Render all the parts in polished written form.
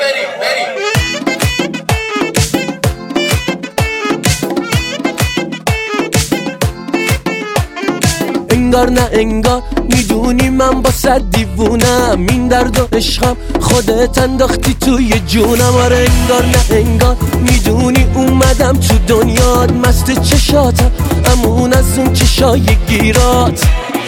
انگار نه انگار میدونی من با صد دیوونم، این درد و عشقم خودت انداختی توی جونم. آره انگار نه انگار میدونی اومدم تو دنیات، مست چشاتم امون از اون چشای گیرات.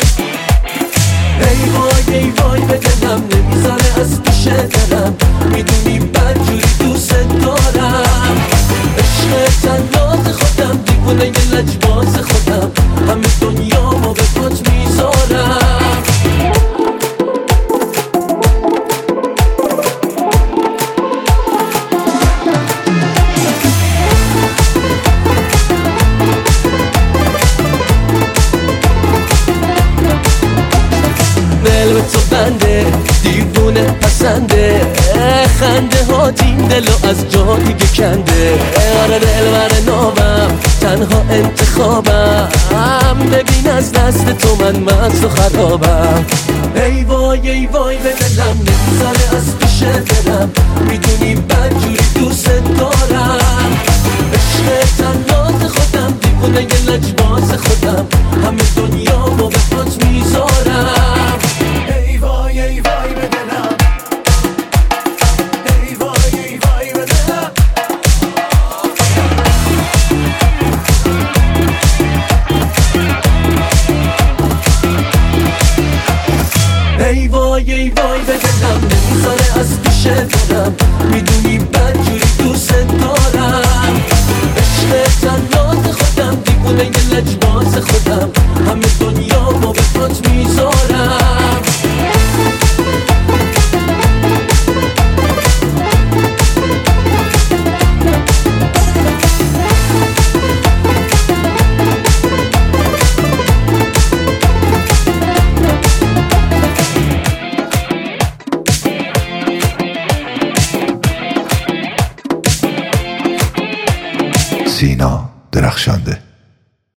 ای وای ای وای به دلم نمیذاره از پیش دلم، میدونی بدجوری دوست دارم. عشق تنات خودم دیوونه یه لجباز خودم، همه دنیامو به پات میذارم. دل به تو بنده دیوونه پسنده، خنده ها این دلو از جا دیگه کنده. آره دل بر نابم تنها انتخابم، ببین از دست تو من مست و خرابم. ای وای ای وای به دلم نمیذاره از پیش دلم، میدونی بدجوری دوست دارم. عشق تنات خودم دیوونه یه لجباز خودم، همه دنیامو به پات میذارم. ای وای ای وای به دلم، ای وای ای وای به دلم. ای وای ای وای به دلم نمیذاره از پیش دلم، میدونی بدجوری دوست دارم. عشق تنات خودم دیوونه یه لجباز خودم، همه دنیامو به پات میذارم. سینا درخشانده.